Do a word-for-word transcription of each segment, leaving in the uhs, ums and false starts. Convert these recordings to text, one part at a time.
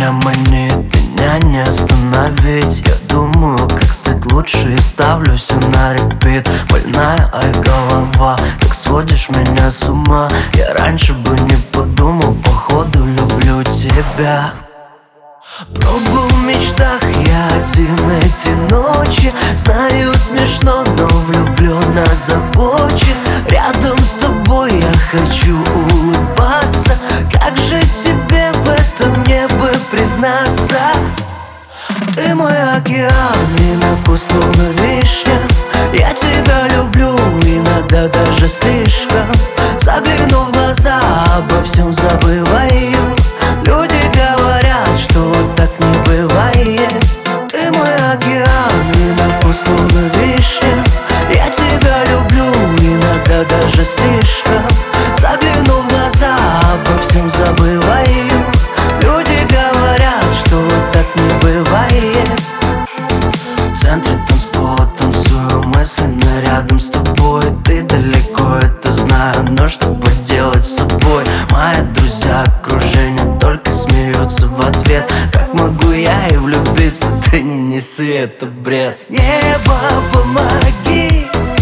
меня манит, меня не остановить. Я думаю, как стать лучше, и ставлю все на репит. Больная, ай, голова, как сводишь меня с ума. Я раньше бы не подумал, походу люблю тебя. Пробую в мечтах я один эти ночи. Знаю, смешно, но влюбленно озабочен. Рядом с тобой я хочу улыбаться. Как же тебе в этом мне бы признаться? Ты мой океан, и на вкус словно вишня. Я тебя люблю, иногда даже слишком. Загляну в глаза, обо всем забываю. Люди говорят, что вот так не бывает. Ты мой океан, и на вкус словно вишня. Я тебя люблю, иногда даже слишком. Загляну в глаза, обо всем забываю. Люди говорят, что вот так не бывает. В центре танцпола танцую мысленно рядом с тобой. Ты далеко, это знаю, но что поделать с собой? Мои друзья, окружение только смеются в ответ. Как могу я и влюбиться? Да не неси, это бред. Небо, помоги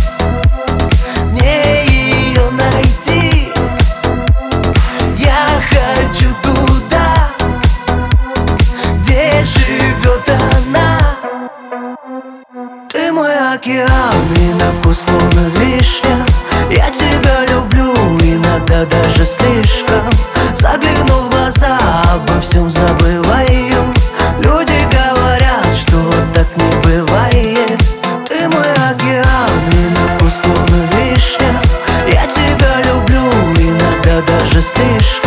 мне ее найти. Я хочу туда, где живет она. Ты мой океан, и на вкус словно вишня. Я тебя люблю, иногда даже слишком. Загляну в глаза, обо всем забываю. Люди говорят, что вот так не бывает. Ты мой океан, и на вкус словно вишня. Я тебя люблю, иногда даже слишком.